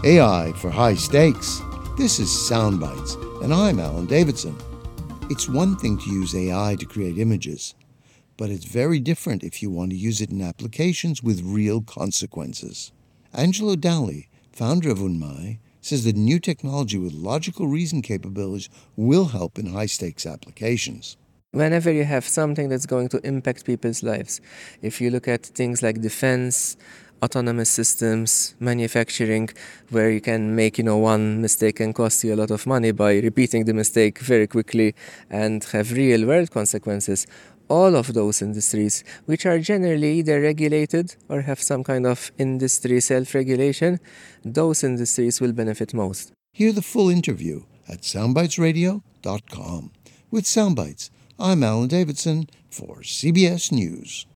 AI for high stakes. This is Soundbites, and I'm Alan Davidson. It's one thing to use AI to create images, but it's very different if you want to use it in applications with real consequences. Angelo Dali, founder of Unmai, says that new technology with logical reason capabilities will help in high-stakes applications. Whenever you have something that's going to impact people's lives, if you look at things like defense, autonomous systems, manufacturing, where you can make, one mistake can cost you a lot of money by repeating the mistake very quickly and have real world consequences. All of those industries, which are generally either regulated or have some kind of industry self-regulation, those industries will benefit most. Hear the full interview at soundbitesradio.com. With Soundbites, I'm Alan Davidson for CBS News.